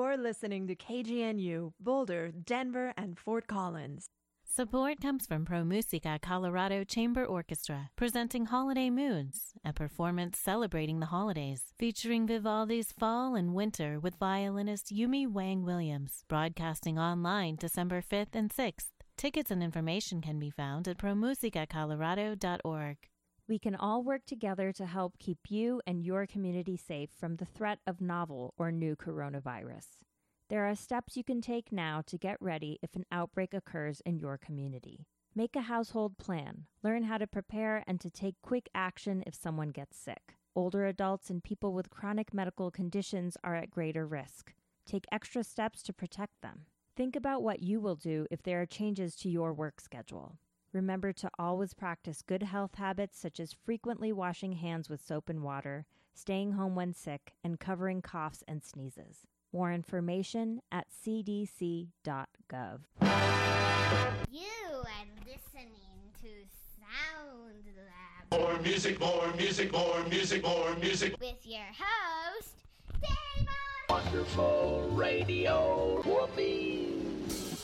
You're listening to KGNU, Boulder, Denver, and Fort Collins. Support comes from Pro Musica Colorado Chamber Orchestra, presenting Holiday Moods, a performance celebrating the holidays, featuring Vivaldi's Fall and Winter with violinist Yumi Wang Williams, broadcasting online December 5th and 6th. Tickets and information can be found at promusicacolorado.org. We can all work together to help keep you and your community safe from the threat of novel or new coronavirus. There are steps you can take now to get ready if an outbreak occurs in your community. Make a household plan, learn how to prepare, and to take quick action if someone gets sick. Older adults and people with chronic medical conditions are at greater risk. Take extra steps to protect them. Think about what you will do if there are changes to your work schedule. Remember to always practice good health habits such as frequently washing hands with soap and water, staying home when sick, and covering coughs and sneezes. More information at cdc.gov. You are listening to Sound Lab. More music, more music, more music, more music. With your host, Damon. Wonderful radio whoopee.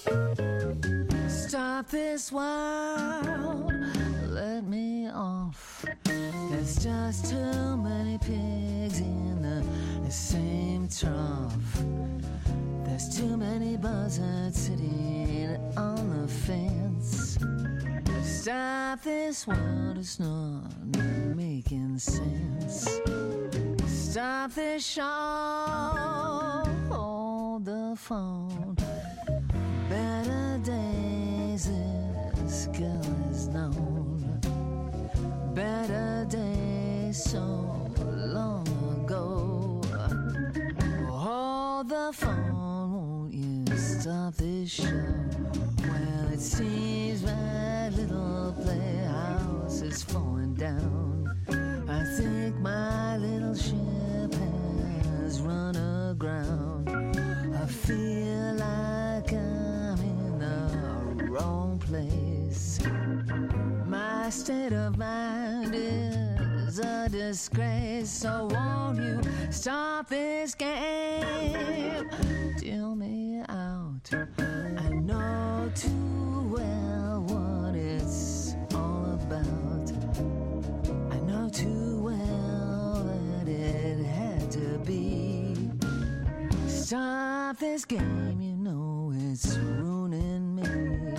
Stop this world, let me off. There's just too many pigs in the same trough. There's too many buzzards sitting on the fence. Stop this world, it's not making sense. Stop this show, hold the phone. Better days this girl is known. Better days so long ago. Hold the phone, won't you stop this show? Well, it seems my little playhouse is falling down. I think my little ship has run aground. I feel like I'm in the wrong place. My state of mind is a disgrace. So won't you stop this game? Deal me out. I know too well what it's all about. I know too well that it had to be. Stop this game, you know it's ruining me.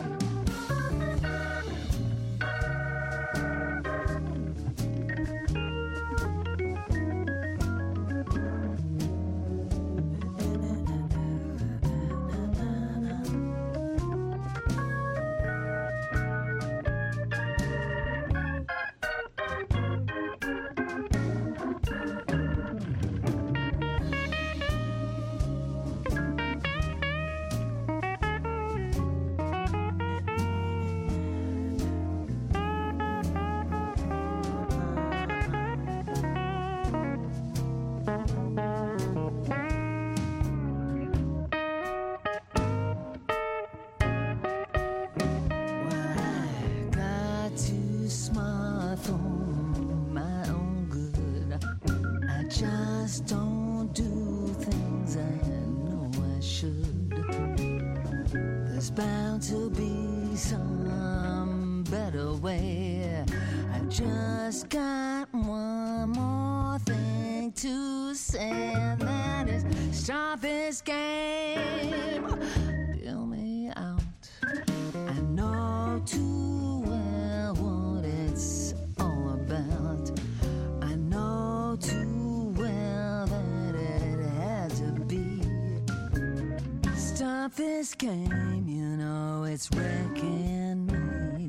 This game, you know it's wrecking me.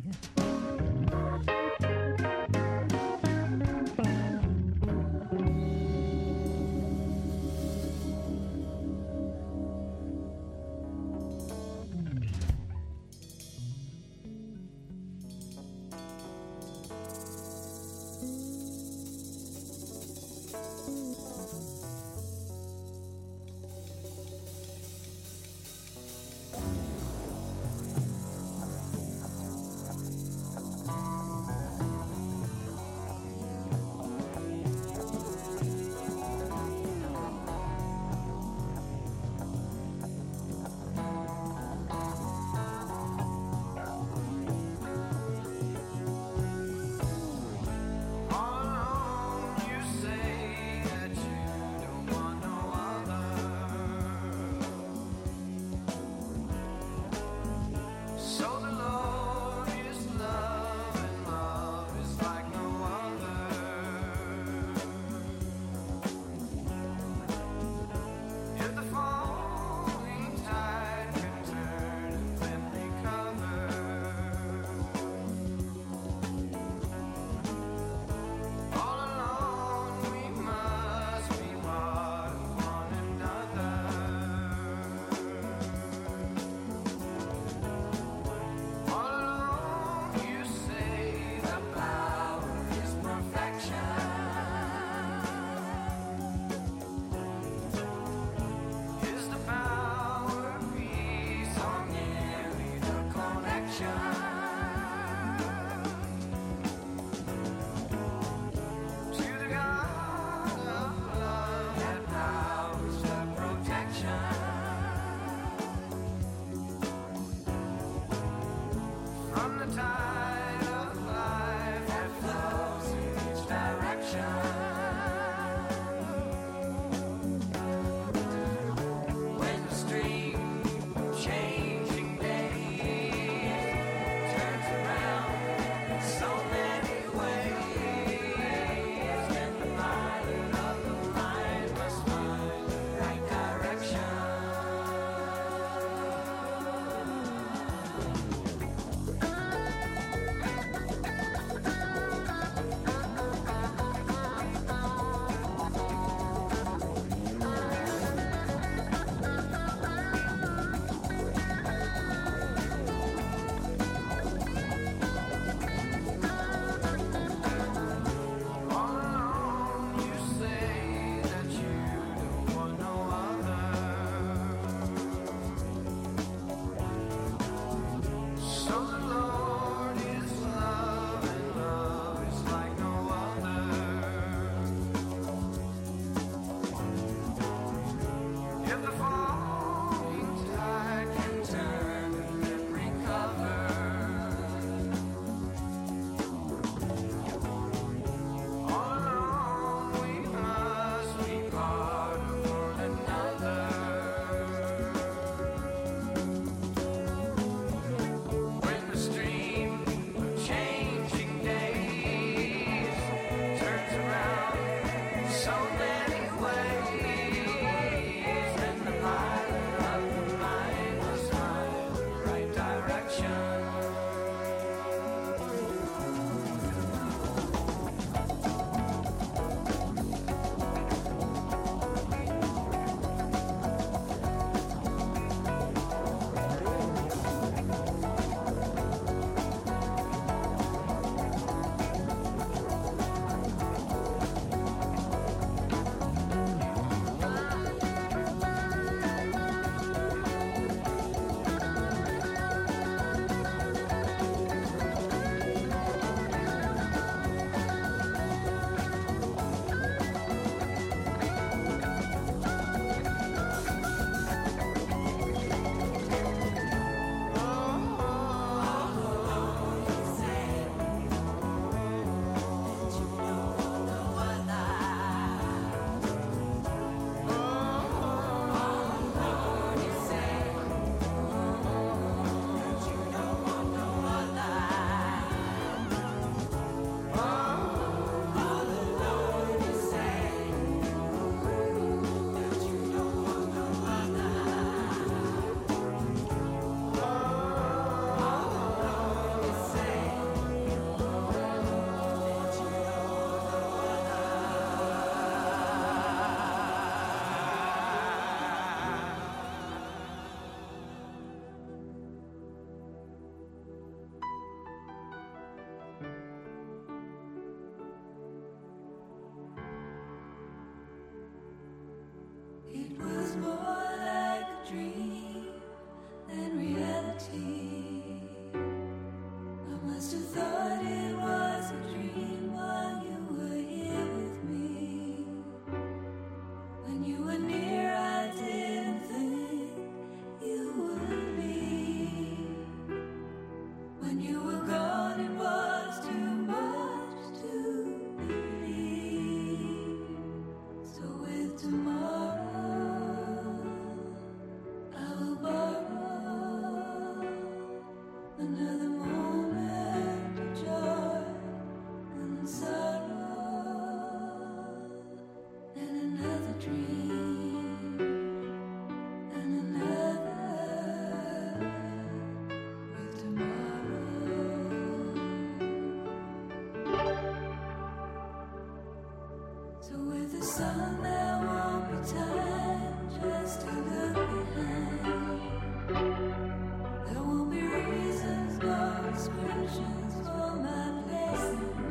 sun, there won't be time just to look behind. There won't be reasons, no descriptions for my place in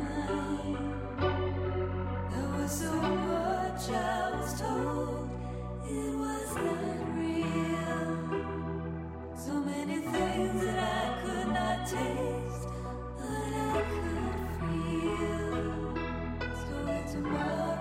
mind. There was so much I was told, it was not real. So many things that I could not taste, but I could feel. So tomorrow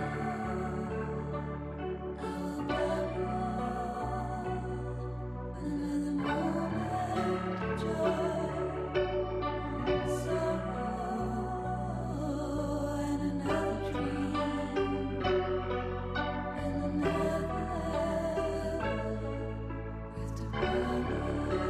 I will borrow another moment of joy, sorrow, and another dream, and another with tomorrow.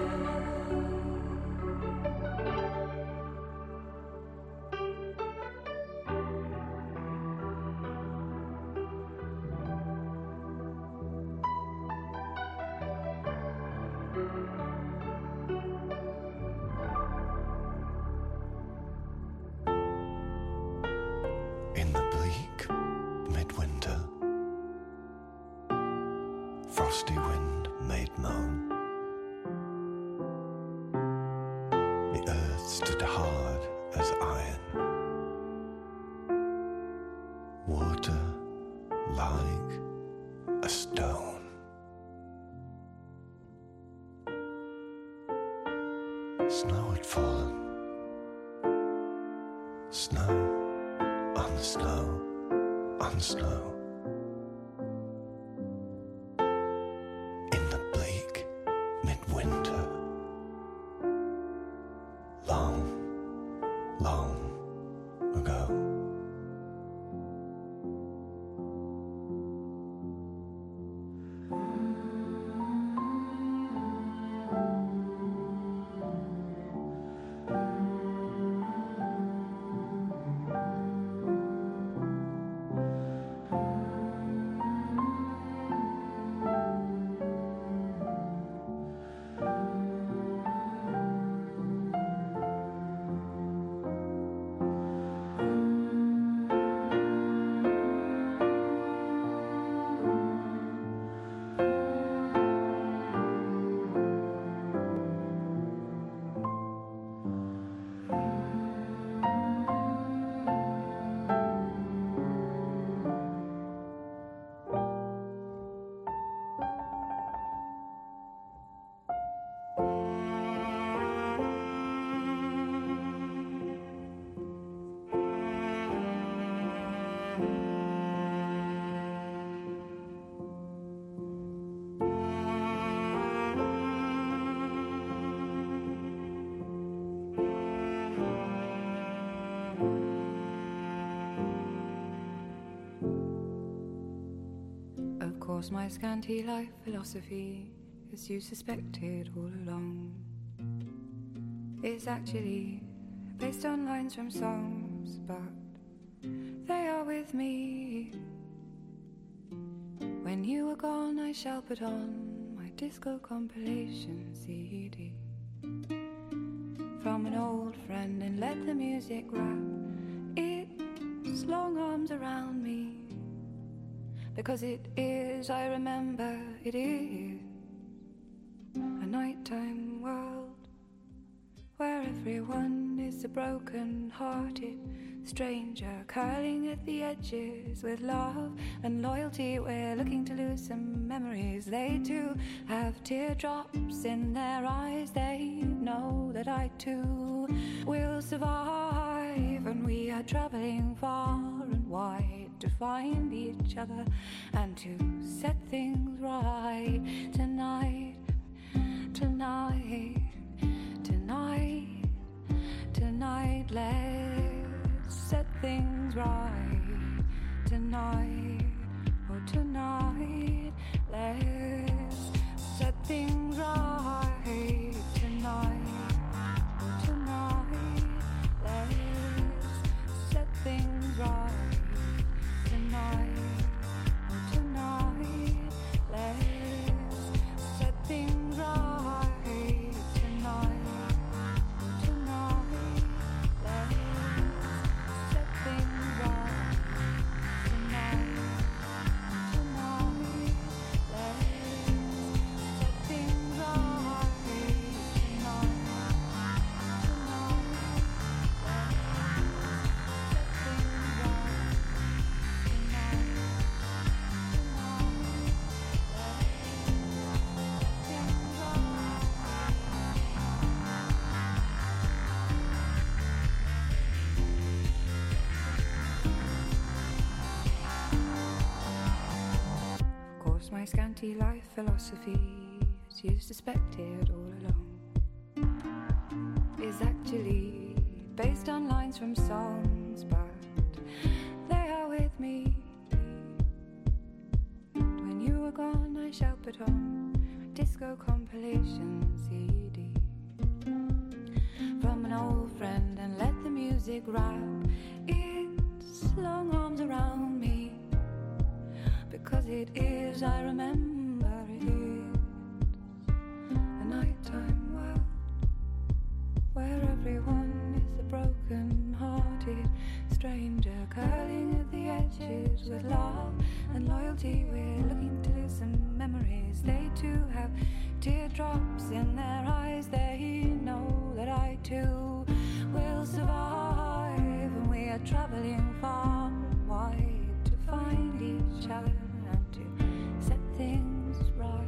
In the bleak midwinter, frosty wind made moan. The earth stood hard as iron, water like a stone. Snow had fallen, snow on the snow, on the snow. In the bleak midwinter, long, long ago. Of course, my scanty life philosophy, as you suspected all along, is actually based on lines from songs, but they are with me. When you are gone, I shall put on my disco compilation CD from an old friend and let the music wrap its long arms around me. Because it is, I remember, it is a nighttime world where everyone is a broken-hearted stranger curling at the edges with love and loyalty. We're looking to lose some memories. They too have teardrops in their eyes. They know that I too will survive, and we are traveling far and wide to find each other and to set things right. Tonight, tonight, tonight, tonight, let's set things right. Tonight, oh tonight, let's set things right. Tonight, oh tonight, let's set things right. Tonight, oh tonight, let's set things right. Tonight, oh tonight, let's set things right. Tonight. course, my scanty life philosophy, as you suspected all along, is actually based on lines from songs, but they are with me. When you were gone, I shall put on a disco compilation CD from an old friend and let the music wrap its long arms around me, because it is, I remember it is, a nighttime world where everyone is a broken-hearted stranger curling at the edges with love and loyalty. We're looking to loosen memories. They too have teardrops in their eyes. They know that I too will survive, and we are traveling far and wide to find each other and to set things right.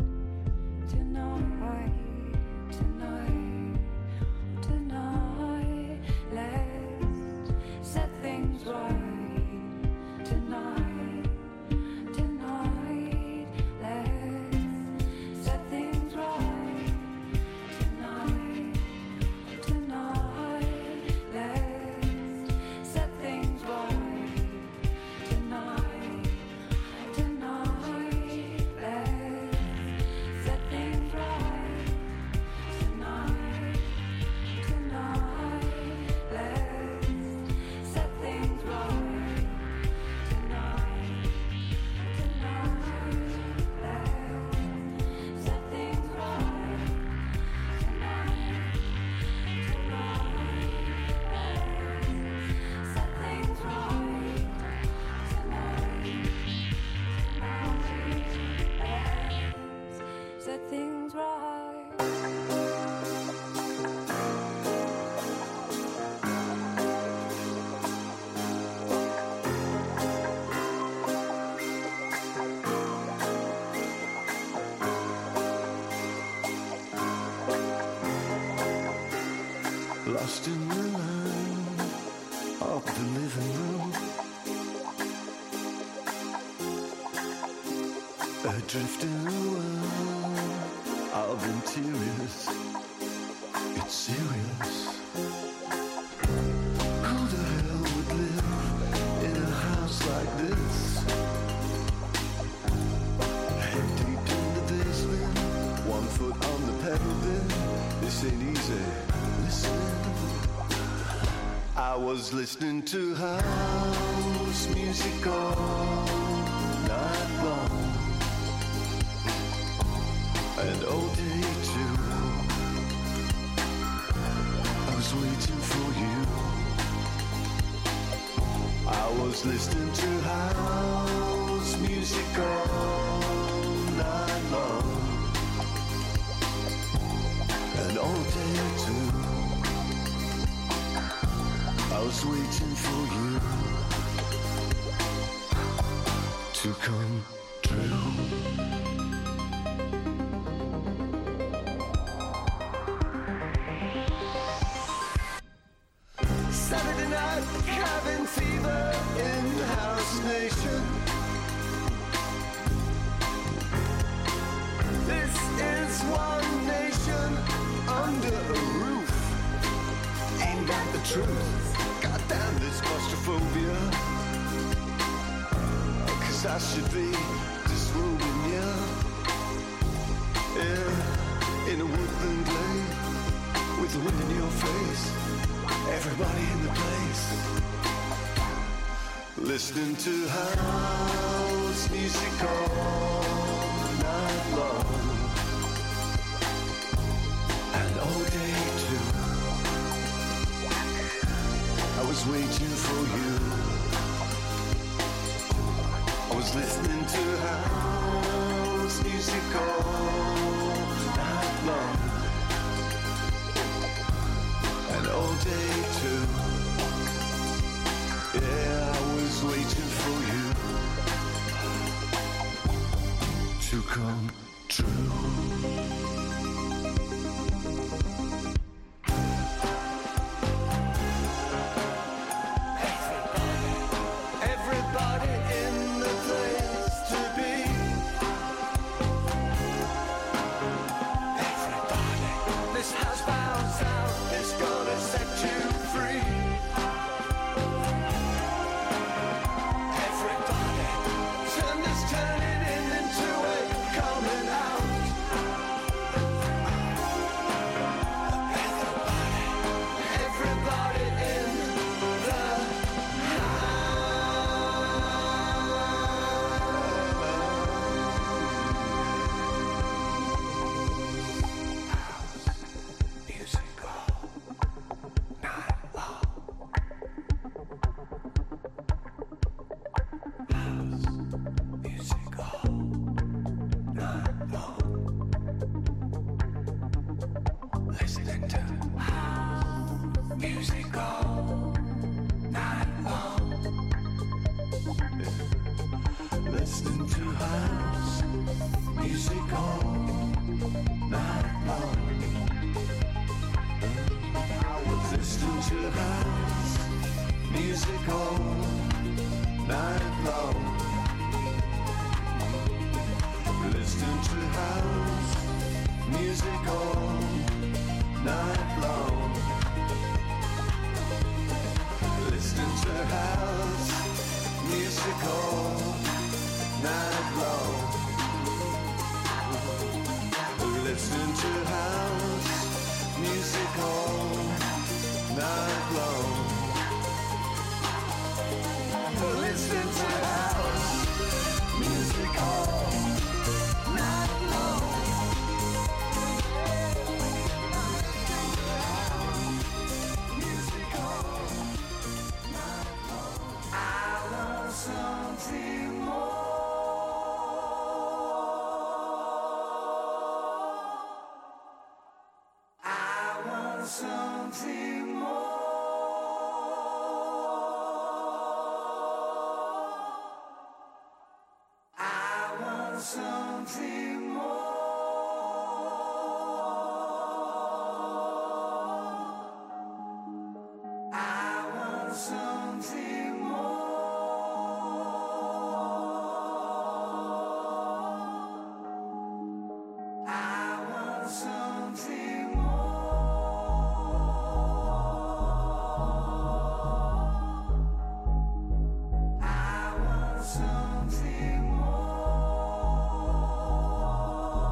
Tonight, let's set things right. Tonight, let's set things right. Tonight, let's set things right. Tonight, let's set things right. Set things right. Lost in the land of the living room, adrift in a world of interiors. It's serious. Who the hell would live in a house like this? Head deep in the basement, 1 foot on the pavement. This ain't easy. Listen, I was listening to house music all night long, and all day too. I was waiting for you. I was listening to house music all night long, and all day too. I was waiting for you to come true. Saturday night, cabin fever in House Nation. This is one nation under a roof. Ain't got the truth. Goddamn this claustrophobia. 'Cause I should be disrobing you. Yeah, in a woodland glade with the wind in your face. Everybody in the place, listening to house music all night long, and all day too. I was waiting for you. I was listening to house music all night long, and all day too. Yeah, I was waiting for you to come true. Everybody in the place to be. to house music all night long. I was listening to house music all night long. Listening to house music all night long. Listening to house music all night long. Listening to house music all night long. Listening to house music all night long. Music all night long. I want something more. I want something more. I want something more. I want something more. I want something more. I want something more.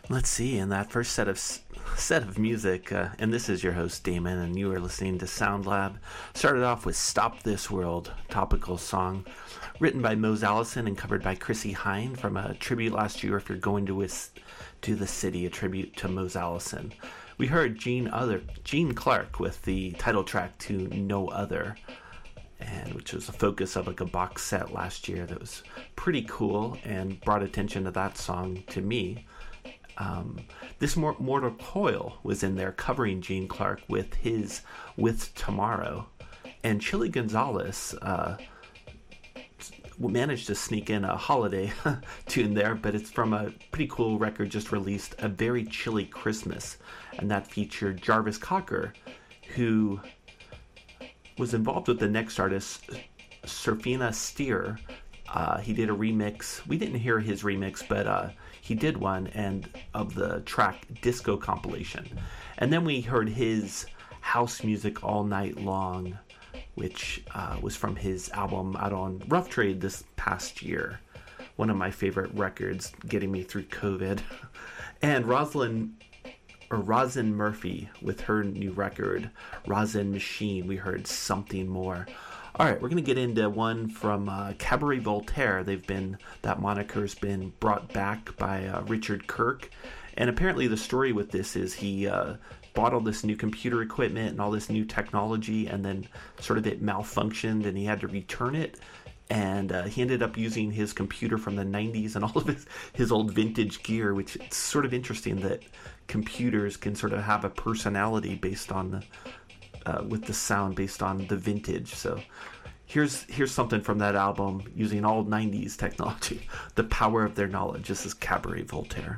Let's see, in that first set of music, and this is your host Damon, and you are listening to Sound Lab. Started off with "Stop This World," topical song, written by Mose Allison and covered by Chrissie Hynde from a tribute last year. If you're going to the city, a tribute to Mose Allison. We heard Gene Clark with the title track to "No Other," and which was the focus of like a box set last year that was pretty cool and brought attention to that song to me. This Mortal Coil was in there covering Gene Clark with his "With Tomorrow," and Chili Gonzalez managed to sneak in a holiday tune there, but it's from a pretty cool record just released, "A Very Chilly Christmas," and that featured Jarvis Cocker, who was involved with the next artist, Serafina Steer. He did a remix. We didn't hear his remix, but he did one, and of the track Disco Compilation. And then we heard his House Music All Night Long, which was from his album out on Rough Trade this past year. One of my favorite records, getting me through COVID. And Rosin Murphy with her new record, Rosin Machine. We heard Something More. All right, we're going to get into one from Cabaret Voltaire. That moniker's been brought back by Richard Kirk. And apparently the story with this is he bought all this new computer equipment and all this new technology, and then sort of it malfunctioned and he had to return it. And he ended up using his computer from the 90s and all of his old vintage gear, which it's sort of interesting that computers can sort of have a personality based on with the sound based on the vintage. So here's something from that album using all 90s technology. The Power of Their Knowledge. This is Cabaret Voltaire.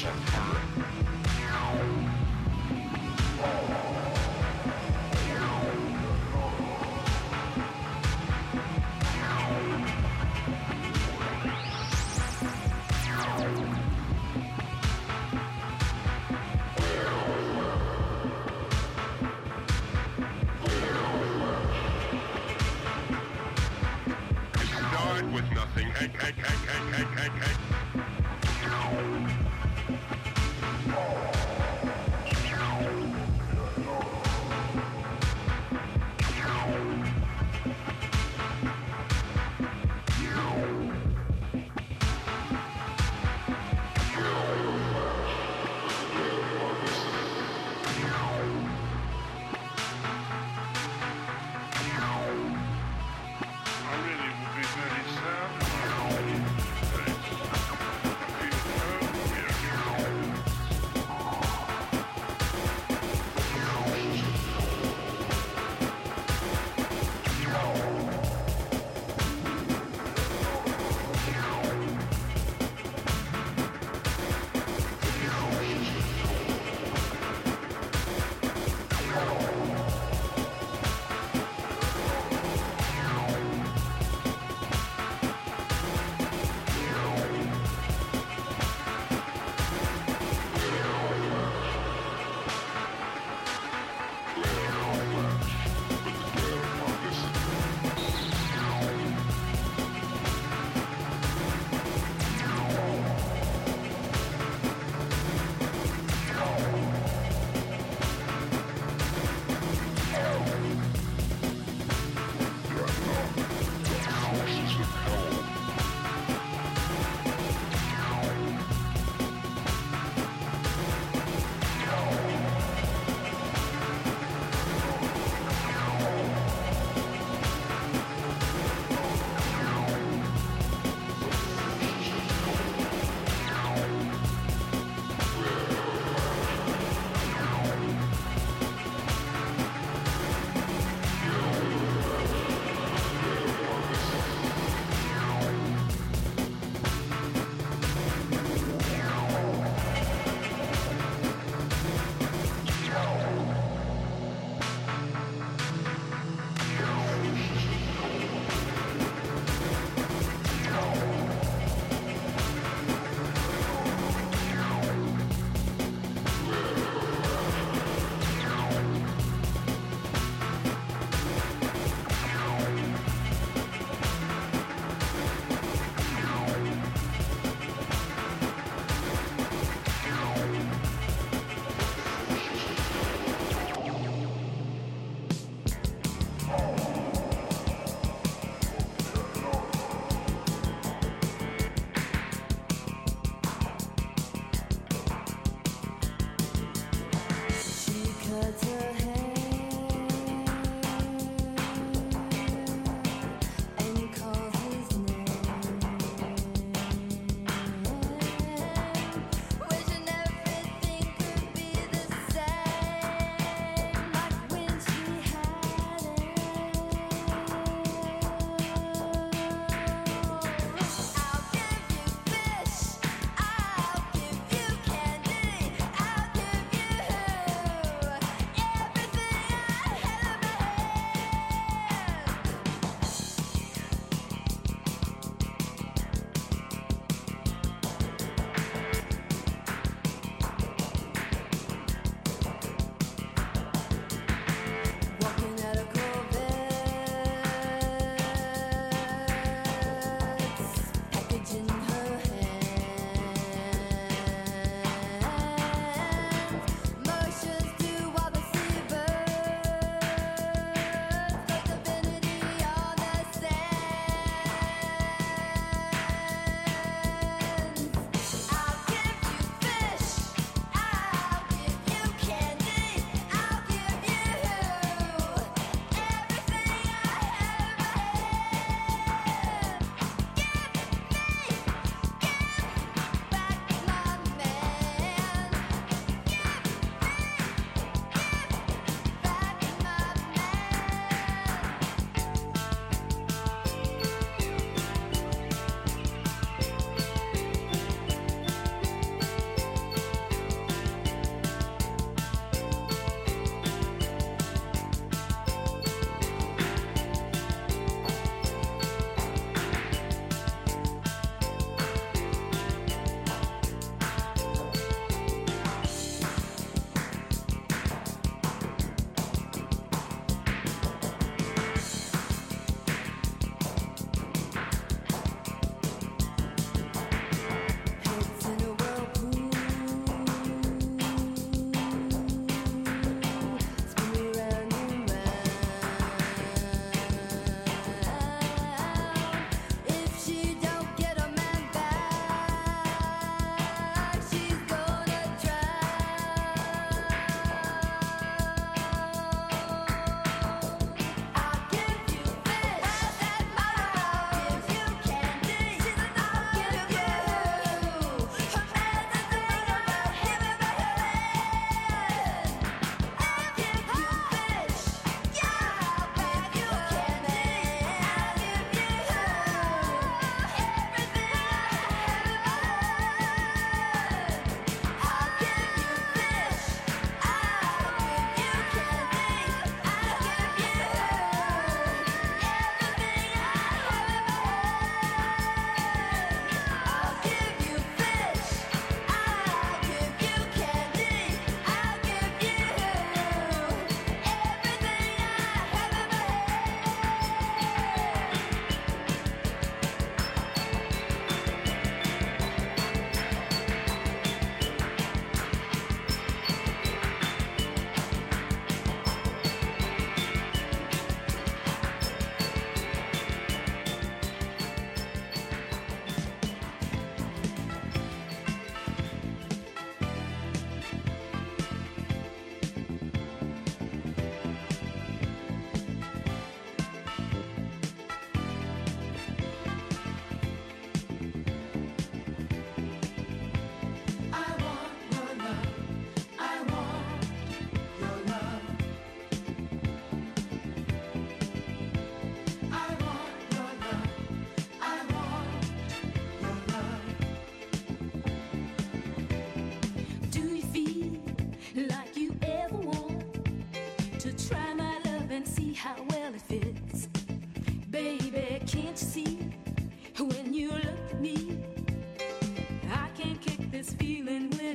With nothing. Hey.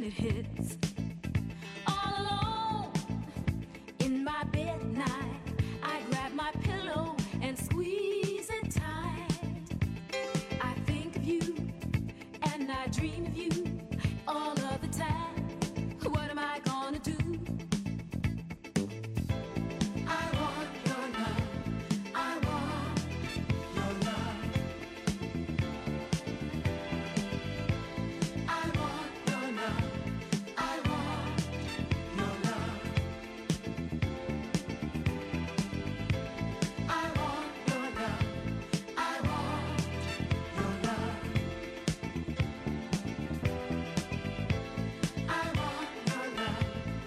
when it hits. All alone in my bed at night, I grab my pillow and squeeze it tight. I think of you and I dream of you all of the time. What am I gonna do? I want your love. I want your love. I want your love. I want your love. I want your love. I want your love. I want your love.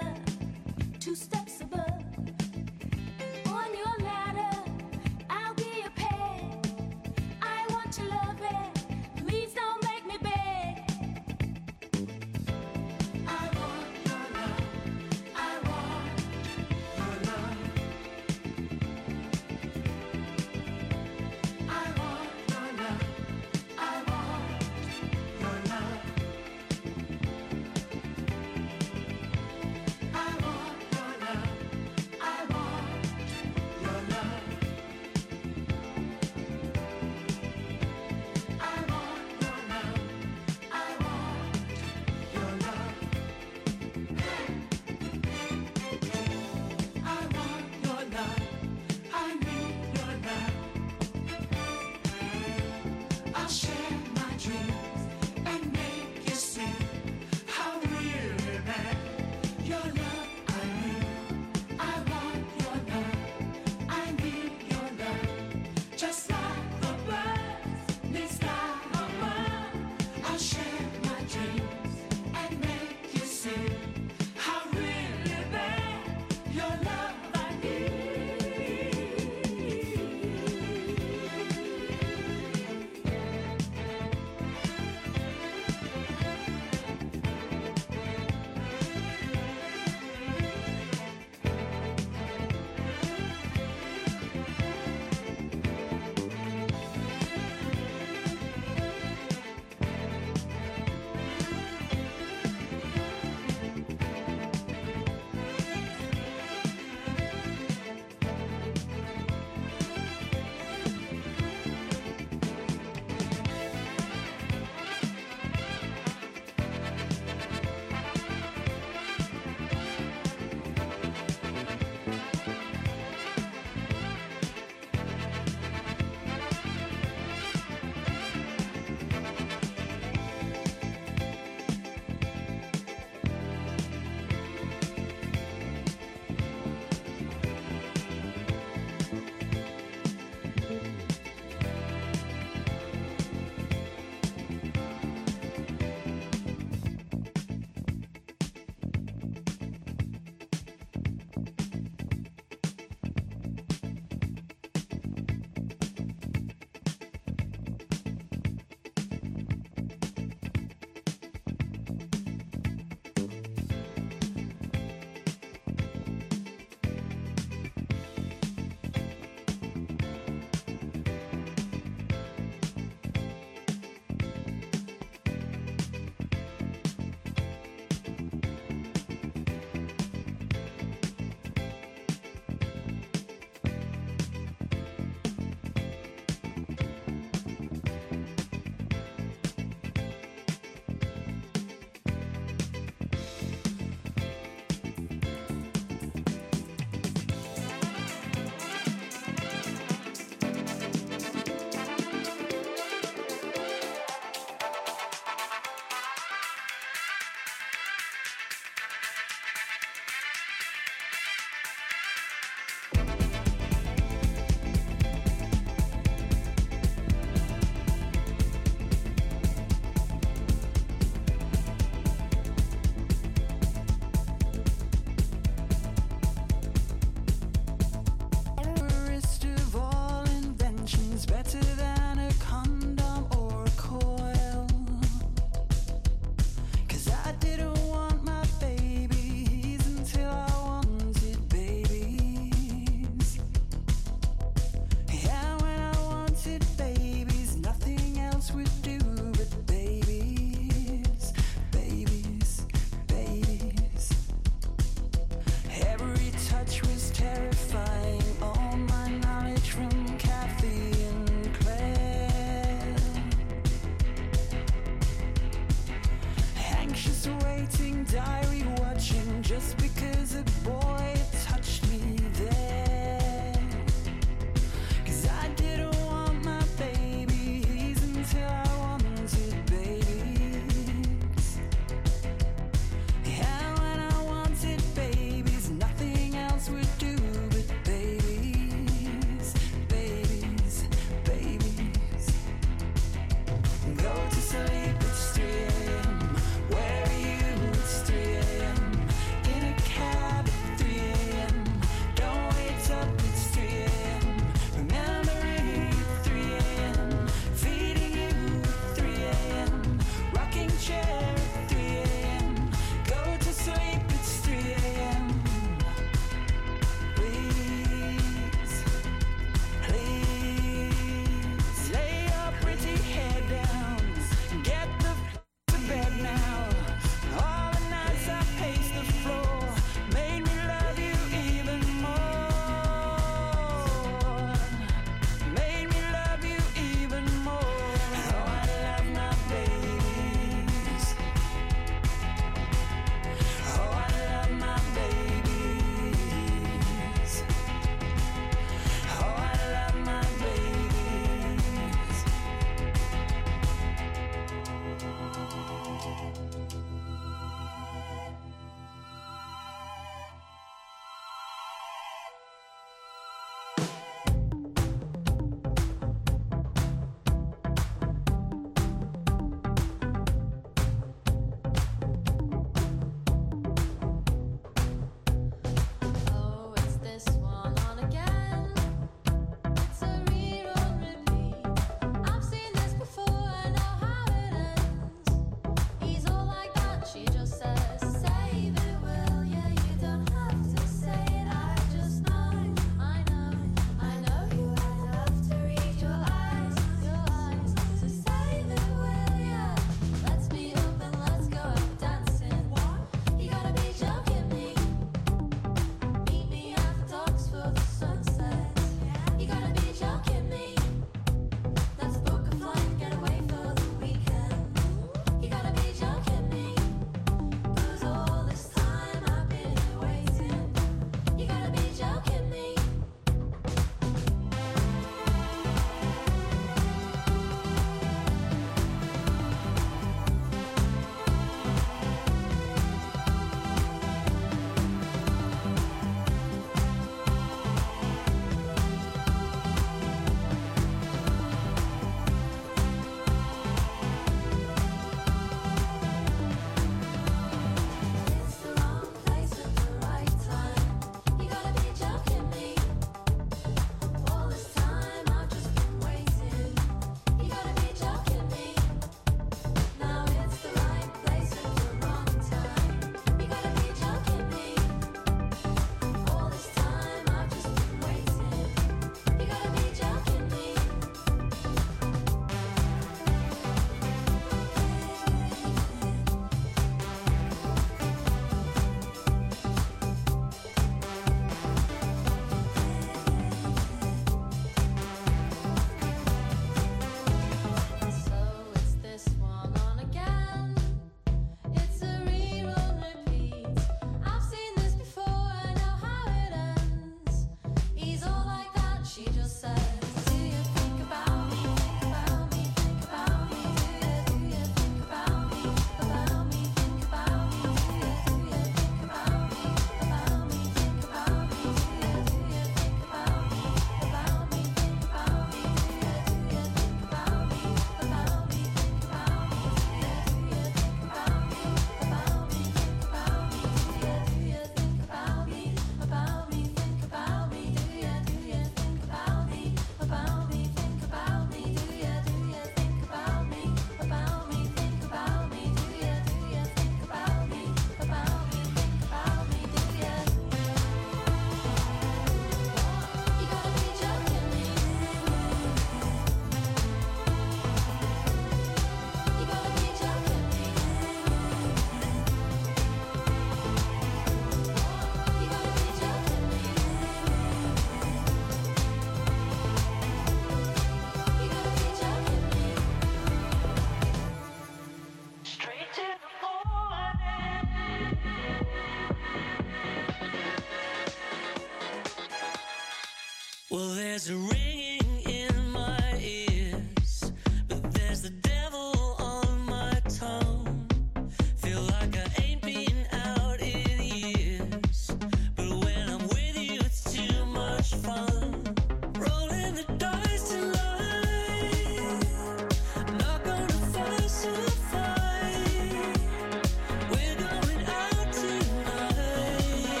Well, there's a ringing in my ears, but there's the devil on my tongue. Feel like I ain't been out in years, but when I'm with you, it's too much fun. Rolling the dice tonight, not gonna fuss or fight. We're going out tonight,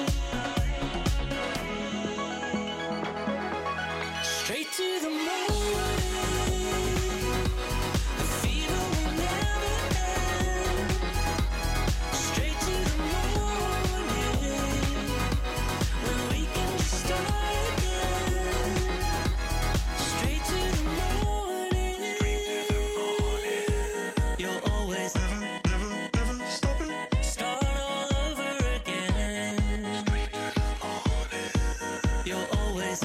straight to the morning. The fever will never end. Straight to the morning, when we can just start again. Straight to the morning. You'll always start all over again. You'll always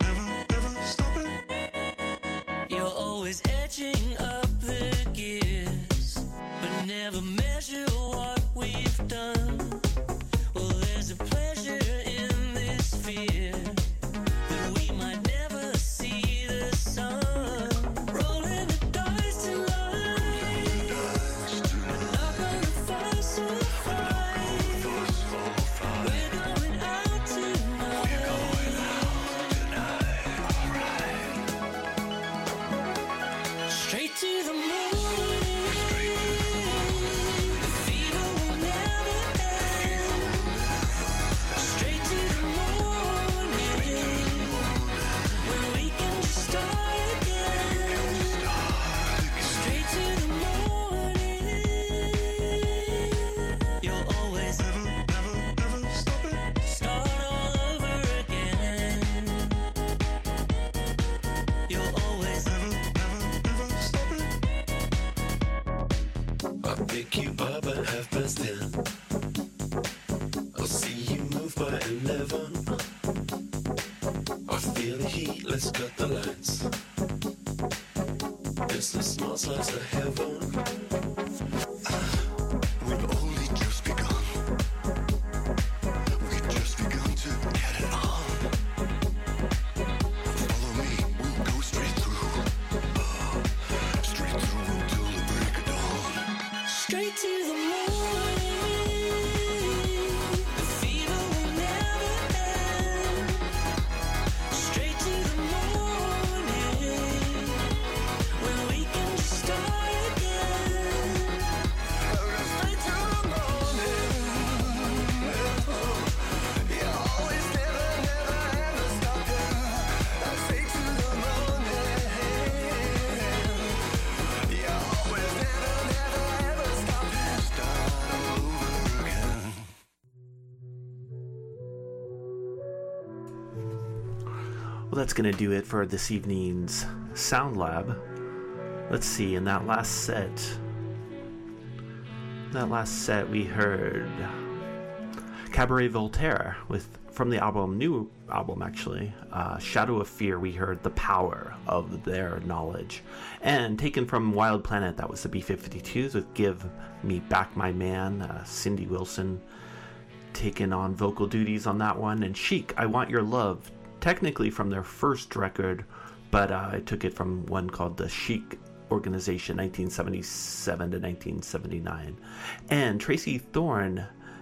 You're always edging up the gears, but never measure what we've done. Well, there's a pleasure in this fear that we might never see the sun. Rolling the dice tonight, not gonna fuss or fight. We're going out tonight, straight to the morning. The fever will never end. Straight to the morning, when we can just start again. Straight to the morning. You'll always start all over again. You'll always I'll pick you up at 10:30. I'll see you move by 11. I feel the heat, let's cut the lights. It's the small slice of heaven. We've only just begun. We've just begun to get it on. Follow me, we'll go straight through. Straight through until the break of dawn. straight to the morning. The fever will never end. Straight to the morning, when we can just start again. Straight to the morning. You always never, never ever stop there. Straight to the morning. You always never, never ever stop there. Start all over again. Well, that's going to do it for this evening's Sound Lab. Let's see, in that last set we heard Cabaret Voltaire from the new album actually, Shadow of Fear. We heard The Power of Their Knowledge, and taken from Wild Planet, that was the B-52s with Give Me Back My Man. Cindy Wilson taken on vocal duties on that one, and Chic, I Want Your Love, technically from their first record, but I took it from one called the Chic Organization, 1977 to 1979. And Tracy Thorn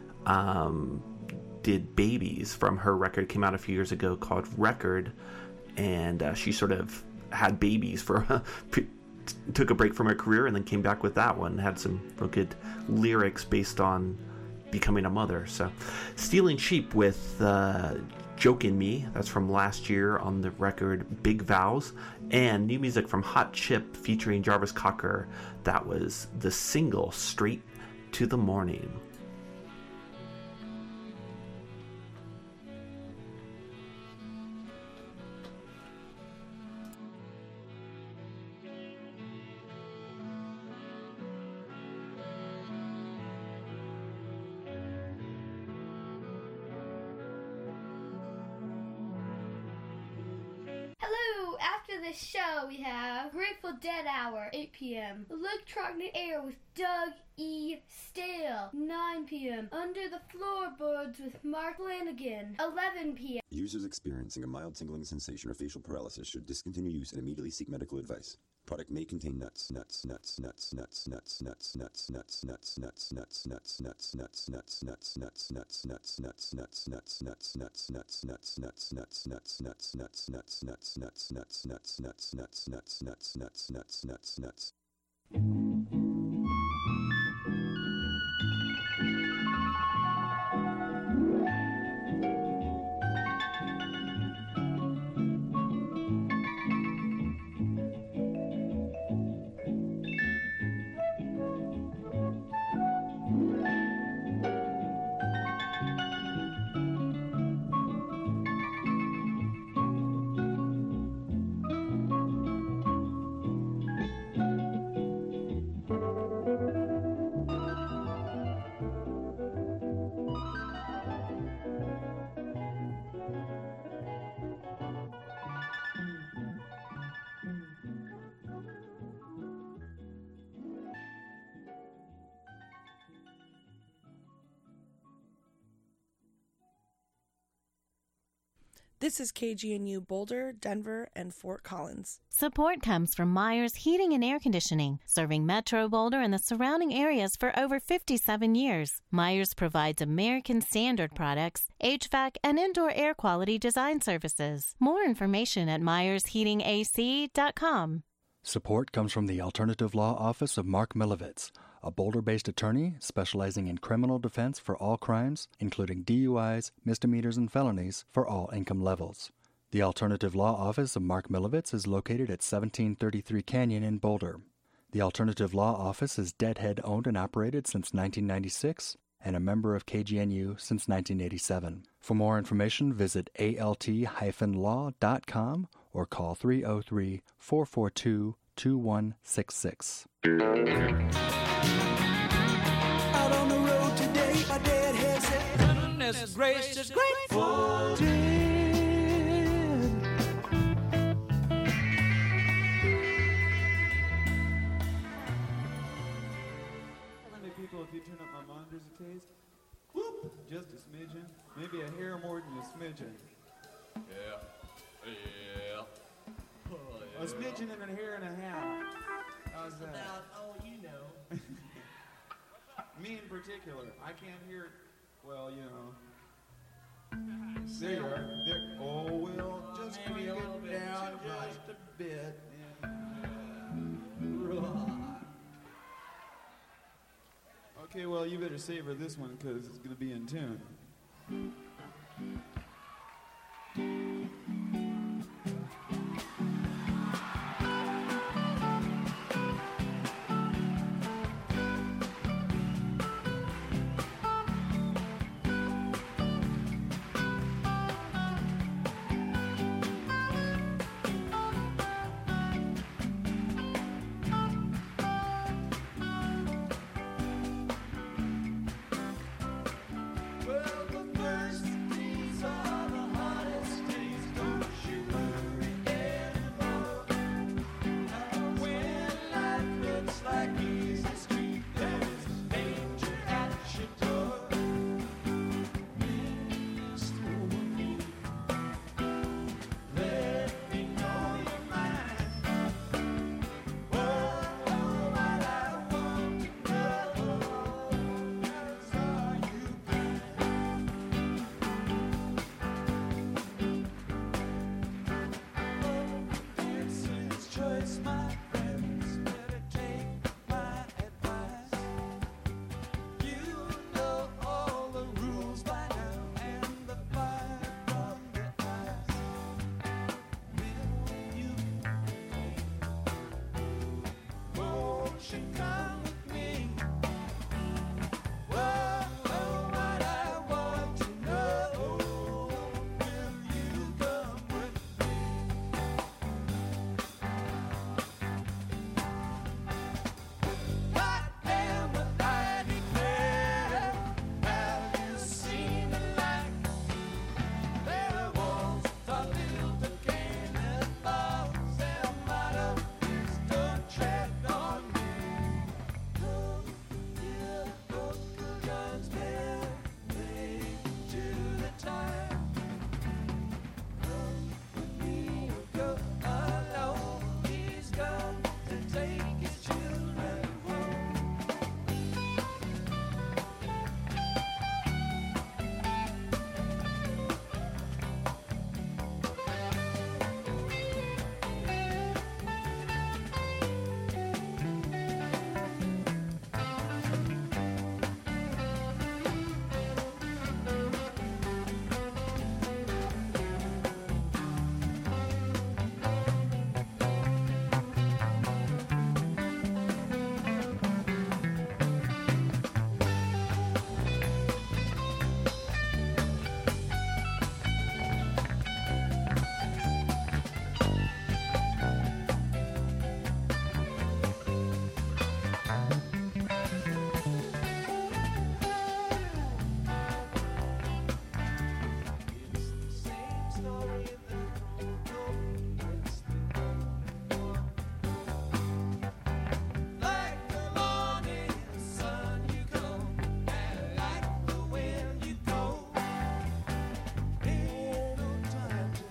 did Babies from her record, came out a few years ago, called Record, and she sort of had babies for took a break from her career and then came back with that one, had some real good lyrics based on becoming a mother. So Stealing Sheep with Jokin' Me, that's from last year on the record Big Vows, and new music from Hot Chip featuring Jarvis Cocker, that was the single Straight to the Morning. After this show, we have Grateful Dead Hour, 8 p.m. Electronic Air with Doug E. Stale. 9 p.m. Under the Floorboards with Mark Flanagan. 11 p.m. Users experiencing a mild tingling sensation or facial paralysis should discontinue use and immediately seek medical advice. Product may contain nuts. This is KGNU Boulder, Denver, and Fort Collins. Support comes from Myers Heating and Air Conditioning, serving Metro Boulder and the surrounding areas for over 57 years. Myers provides American Standard products, HVAC, and indoor air quality design services. More information at myersheatingac.com. Support comes from the Alternative Law Office of Mark Milovitz, a Boulder-based attorney specializing in criminal defense for all crimes, including DUIs, misdemeanors, and felonies for all income levels. The Alternative Law Office of Mark Milovitz is located at 1733 Canyon in Boulder. The Alternative Law Office is Deadhead owned and operated since 1996 and a member of KGNU since 1987. For more information, visit alt-law.com or call 303-442-2166. Out on the road today, my deadhead said, goodness gracious, grateful dead. How many people, if you turn up my monitors a taste? Whoop, just a smidgen, maybe a hair more than a smidgen. Yeah. A smidgen and a hair and a half. How's that? About, you know. Me in particular, I can't hear, well, you know. There you are. There. Oh, well, just maybe a little bit down just a bit. Okay, well, you better savor this one because it's going to be in tune.